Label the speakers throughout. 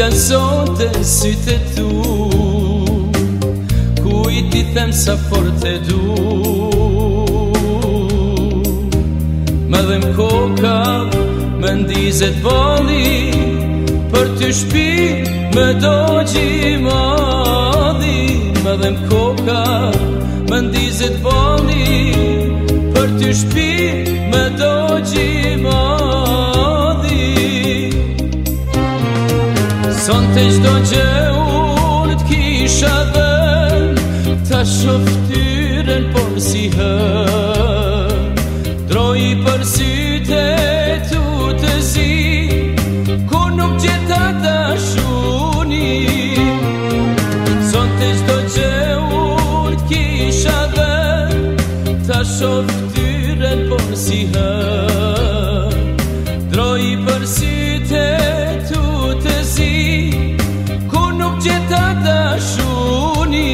Speaker 1: janë sonte sytë tu, ku I ti them sa fort e du. Më dhe m'koka, më ndizet bali, për ty shpi më do gjimadi. Më dhe m'koka, më ndizet bali, për ty shpi më do gjimadi. Sonte çdo gjë unë t'kisha dhën, ta shoh ftyrën por si hën. Droi për sytë tu të zi, ku nuk gjeta dashuni. Sonte çdo gjë unë t'kisha dhën, ta shoh ftyrën por si hën. Droi për sytë tu të zi, ku nuk gjeta dashuni.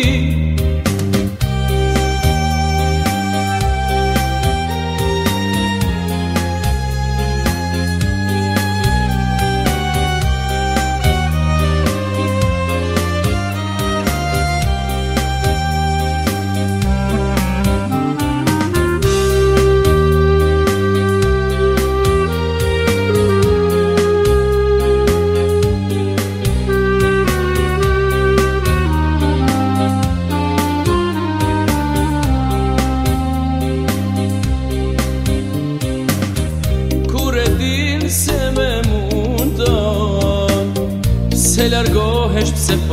Speaker 1: Se me mundon, se largohesh pse po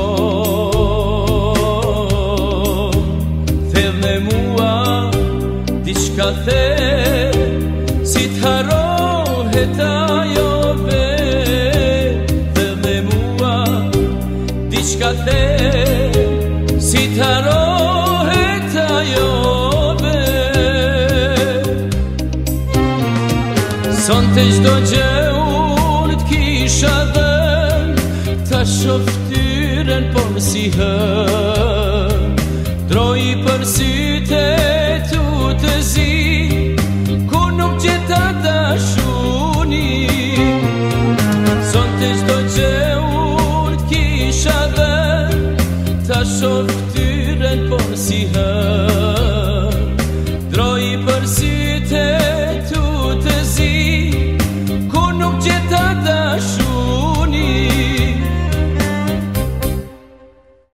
Speaker 1: shkon. Thedh me mua, diçka the, si t'harrohet ajo vet. Thedh me mua, diçka the, si t'harrohet ajo vet. Sonte çdo gjë unë t'kisha dhën, ta shoh ftyrën por si hën. Droi për sytë tu të zi, ku nuk gjeta dashuni. Sonte çdo gjë unë t'kisha dhën, ta shoh ftyrën por si hën.